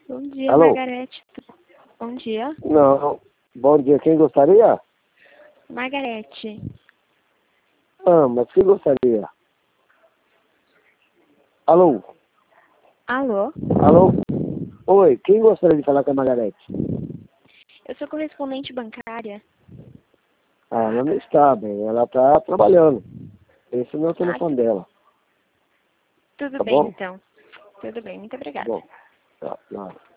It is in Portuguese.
Bom dia, Alô? Margarete. Bom dia. Não. Bom dia. Quem gostaria? Margarete. Ah, mas quem gostaria? Alô? Alô? Alô? Oi, quem gostaria de falar com a Margarete? Eu sou correspondente bancária. Ah, ela não está bem, ela está trabalhando. Esse não é o telefone dela. Tudo Tá bem, bom? então. Tudo bem, muito Tá obrigada. bom. Tá, tá.